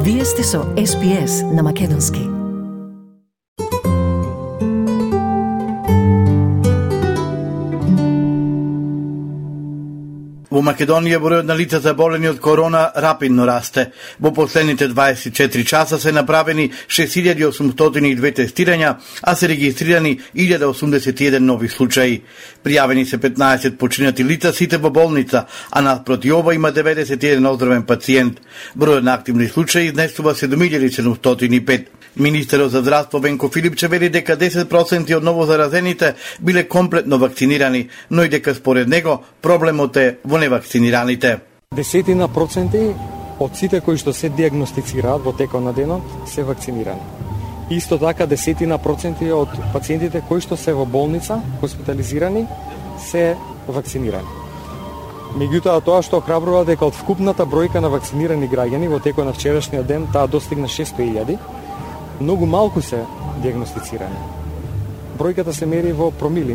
Вие сте со SPS на Македонски. Во Македонија бројот на лица заболени од корона рапидно расте. Во последните 24 часа се направени 6802 тестирања, а се регистрирани 1081 нови случаи. Пријавени се 15 починати лица, сите во болница, а наспроти ова има 91 оздравен пациент. Бројот на активни случаи изнесува 7705. Министерот за здравство Венко Филипче вели дека 10% од новозаразените биле комплетно вакцинирани, но и дека според него проблемот е во невакцинираните. 10% од сите кои што се диагностицираат во текот на денот се вакцинирани. Исто така 10% од пациентите кои што се во болница, хоспитализирани, се вакцинирани. Меѓутоа, тоа што охрабрува дека од вкупната бројка на вакцинирани граѓани во текот на вчерашниот ден таа достигна 600.000, многу малку се диагностицирани. Бројката се мери во промили,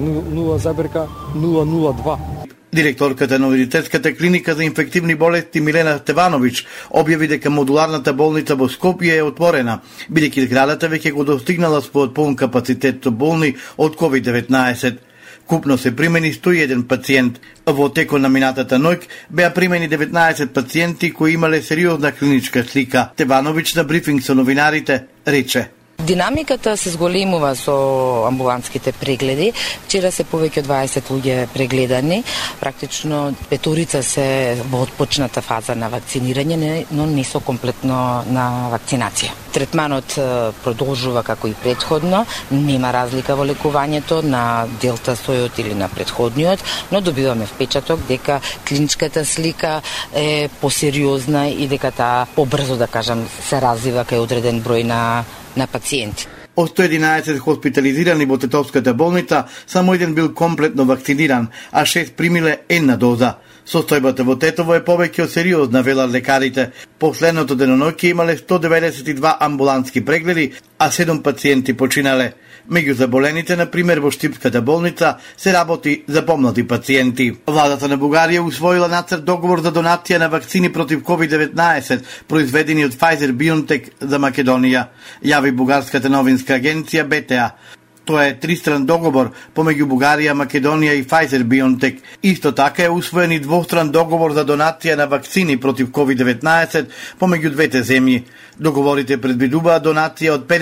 0,002. Директорката на Универзитетската клиника за инфективни болести Милена Стевановиќ објави дека модуларната болница во Скопје е отворена, бидејќи зградата веќе го достигнала својот полн капацитет со болни од COVID-19. Купно се примени 101 пациент. Во текот на минатата ноќ беа примени 19 пациенти кои имале сериозна клиничка слика. Стевановиќ на брифинг со новинарите рече: Динамиката се зголемува со амбулантските прегледи. Вчера се повеќе од 20 луѓе прегледани. Практично петорица се во отпочната фаза на вакцинирање, но не со комплетно на вакцинација. Третманот продолжува како и претходно. Нема разлика во лекувањето на делта сојот или на претходниот, но добиваме впечаток дека клиничката слика е посериозна и дека таа побрзо, да кажам, се развива кај одреден број на пациенти. Од 111 хоспитализирани во Тетовската болница, само еден бил комплетно вакциниран, а 6 примиле една доза. Состојбата во Тетово е повеќе од сериозна, велат лекарите. Последното деноноќе имале 192 амбулантски прегледи, а 7 пациенти починале. Меѓу заболените, например, во Штипската болница се работи за помлади пациенти. Владата на Бугарија усвоила нацрт договор за донација на вакцини против COVID-19, произведени од Pfizer-BioNTech за Македонија, јави бугарската новинска агенција БТА. Тоа е тристран договор помеѓу Бугарија, Македонија и Pfizer-BioNTech. Исто така е усвоен и двостран договор за донација на вакцини против COVID-19 помеѓу двете земји. Договорите предвидуваат донација од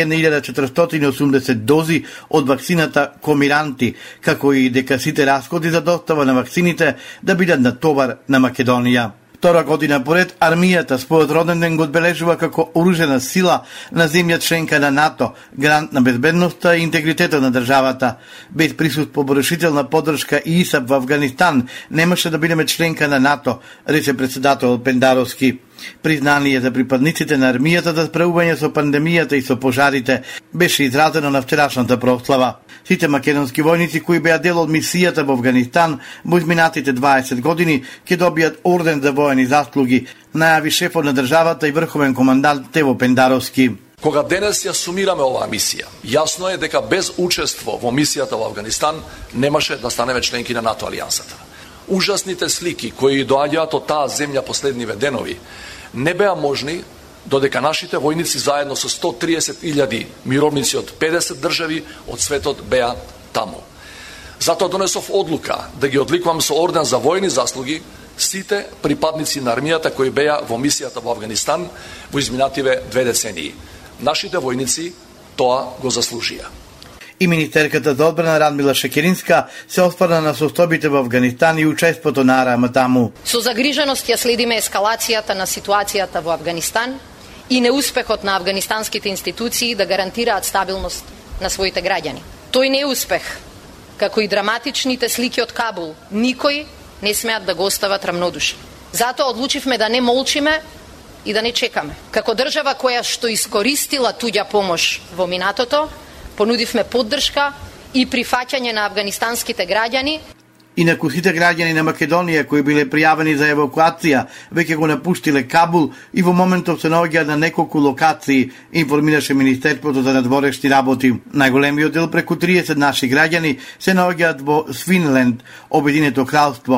51.480 дози од вакцината Комиранти, како и дека сите расходи за достава на вакцините да бидат на товар на Македонија. Втора година поред, армијата својот роден ден го одбележува како оружена сила на земја членка на НАТО, гарант на безбедноста и интегритетот на државата. Без присуство порешителна поддршка и ИСАП во Афганистан немаше да бидеме членка на НАТО, рече председател Пендаровски. Признание за припадниците на армијата за справување со пандемијата и со пожарите беше изразено на вчерашната прослава. Сите македонски војници кои беа дел од мисијата во Афганистан во изминатите 20 години ќе добијат орден за воени заслуги, најави шефот на државата и врховен командант Тево Пендаровски. Кога денес ја сумираме оваа мисија, јасно е дека без учество во мисијата во Афганистан немаше да станеме членки на НАТО алијансата. Ужасните слики кои доаѓаат од таа земја последниве денови не беа можни додека нашите војници заедно со 130.000 мировници од 50 држави од светот беа таму. Затоа донесов одлука да ги одликувам со орден за војни заслуги сите припадници на армијата кои беа во мисијата во Афганистан во изминативе 2 децении. Нашите војници тоа го заслужија. И министерката за одбрана Радмила Шекеринска се осврна на состојбите во Афганистан и учеството на Арама таму. Со загриженост ја следиме ескалацијата на ситуацијата во Афганистан и неуспехот на афганистанските институции да гарантираат стабилност на своите граѓани. Тој неуспех, како и драматичните слики од Кабул, никој не смеат да го остават рамнодушни. Затоа одлучивме да не молчиме и да не чекаме. Како држава која што искористила туѓа помош во минатото, понудивме поддршка и прифаќање на афганистанските граѓани. Инаку сите граѓани на Македонија кои биле пријавени за евакуација веќе го напуштиле Кабул и во моментов се наоѓаат на неколку локации, информираше Министерството за надворешни работи. Најголемиот дел, преку 30 наши граѓани, се наоѓаат во Свинленд, Обединето кралство.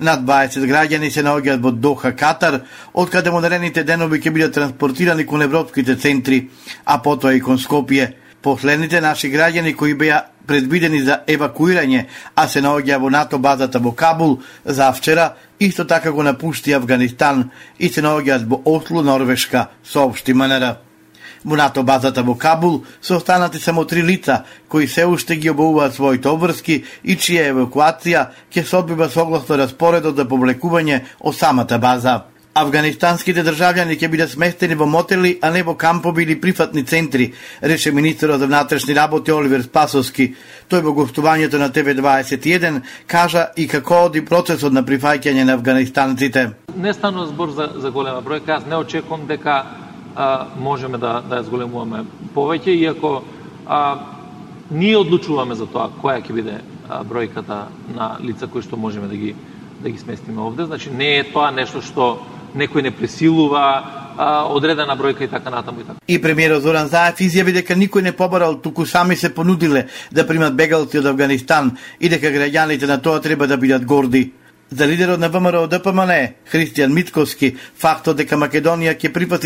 Над 20 граѓани се наоѓаат во Доха, Катар, откаде во наредните денови ќе бидат транспортирани кон европските центри, а потоа и кон Скопје. Последните наши граѓани кои беа предвидени за евакуирање, а се наоѓаа во НАТО базата во Кабул, завчера исто така го напушти Авганистан и се наоѓаат во Осло, Норвешка, соопшти МНР. Во НАТО базата во Кабул се останати само 3 лица кои се уште ги обувуваат своите обврски и чија евакуација ќе се одбива согласно распоредот за повлекување од самата база. Афганистанските државјани ќе бидат сместени во мотели, а не во кампови или прифатни центри, рече министерот за внатрешни работи Оливер Спасовски. Тој во гостувањето на ТВ21 кажа и како оди процесот на прифаќање на афганистанците. Не станува збор за голема бројка, аз не очекувам дека можеме да ја зголемуваме повеќе, иако ние одлучуваме за тоа која ќе биде бројката на лица кои што можеме да ги сместиме овде. Значи не е тоа нешто што некој не пресилува одредена бројка и така натаму и така. И премиерот Зоран Заев изјави дека никој не побарал, туку сами се понудиле да примат бегалци од Афганистан и дека граѓаните на тоа треба да бидат горди. За лидерот на ВМРО ДПМН, Христијан Митковски, фактот дека Македонија ќе припати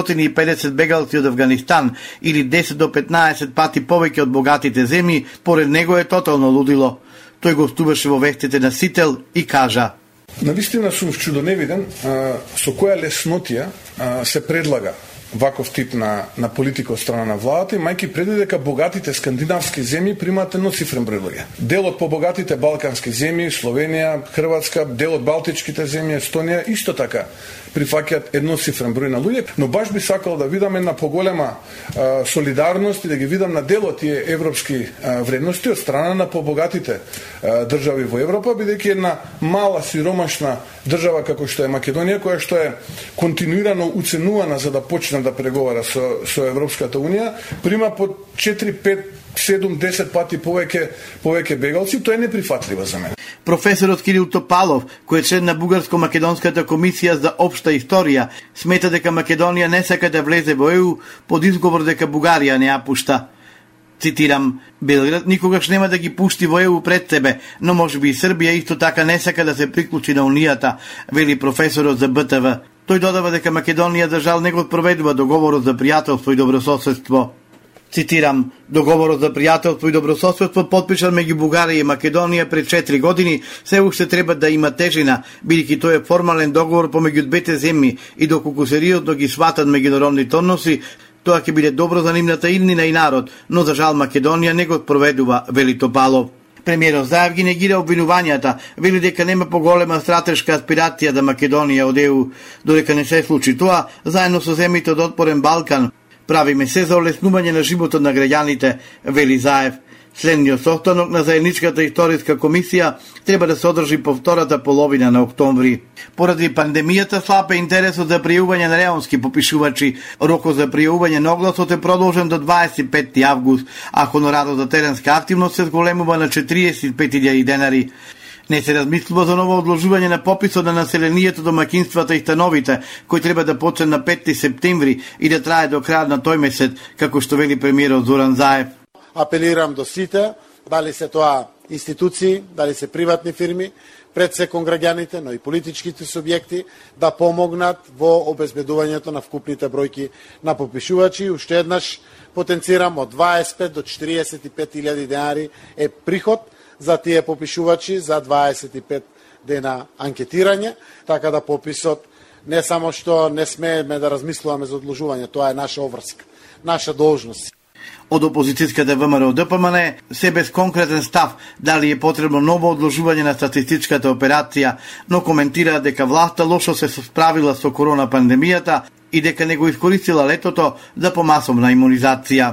450 бегалци од Афганистан или 10 до 15 пати повеќе од богатите земји, поред него е тотално лудило. Тој гостуваше во вестите на Сител и кажа: Навистина сум чудоневиден со која леснотија се предлага ваков тип на политика од страна на владата, имајќи предвид дека богатите скандинавски земји примаат едноцифрен број луѓе. Дел од побогатите балкански земји, Словенија, Хрватска, дел од балтичките земји, Естонија, исто така прифаќаат едноцифрен број на луѓе, но баш би сакал да видам една поголема солидарност и да ги видам на дел од тие европски вредности од страна на побогатите држави во Европа, бидејќи една мала сиромашна држава како што е Македонија, која што е континуирано уценувана за да почне да преговара со Европската Унија, прима по 4, 5, 7, 10 пати повеќе бегалци, тоа е неприфатливо за мене. Професорот Кирил Топалов, кој е член на Бугарско-македонската комисија за општа историја, смета дека Македонија не сака да влезе во ЕУ под изговор дека Бугарија не ја пушта. Цитирам: Белград никогаш нема да ги пушти во ЕУ пред себе, но можеби и Србија исто така не сака да се приклучи на Унијата, вели професорот за БТВ. Тој додава дека Македонија за жал не го спроведува договорот за пријателство и добрососедство. Цитирам: договорот за пријателство и добрососедство подпишан меѓу Бугарија и Македонија пред 4 години се уште треба да има тежина, бидејќи тој е формален договор помеѓу двете земји и доколку сериозно ги сватат меѓународните односи, тоа ќе биде добро за нивната иднина и народ, но за жал Македонија не го спроведува, вели Топалов. Премиерот Заев ги негира обвинувањата, вели дека нема поголема стратешка аспирација да Македонија од ЕУ. Додека не се случи тоа, заедно со земјите од отпорен Балкан, правиме се за олеснување на животот на граѓаните, вели Заев. Следниот состанок на заедничката историска комисија треба да се одржи по втората половина на октомври. Поради пандемијата слаб е интересот за пријавување на реонски попишувачи. Рокот за пријавување на огласот е продолжен до 25 август, а хонорарот за теренска активност се зголемува на 45.000 денари. Не се размислува за ново одложување на пописот на населението, домаќинствата и становите, кој треба да почне на 5 септември и да трае до крајот на тој месец, како што вели премиерот Зоран Заев. Апелирам до сите, дали се тоа институции, дали се приватни фирми, пред се кон граѓаните, но и политичките субјекти, да помогнат во обезбедувањето на вкупните бројки на попишувачи. Уште еднаш потенцирам, од 25 до 45.000 денари е приход за тие попишувачи за 25 дена анкетирање, така да пописот не само што не смееме да размислуваме за одложување, тоа е наша обврска, наша должност. Од опозицијската ВМРО ДПМН се без конкретен став дали е потребно ново одложување на статистичката операција, но коментира дека власта лошо се справила со корона пандемијата и дека не го искористила летото за помасовна имунизација.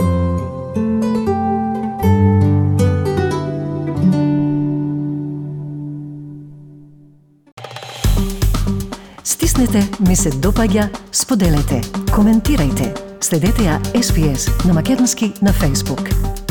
Стиснете, ми се допаѓа, споделете, коментирајте. Следете ја SPS на Македонски на Facebook.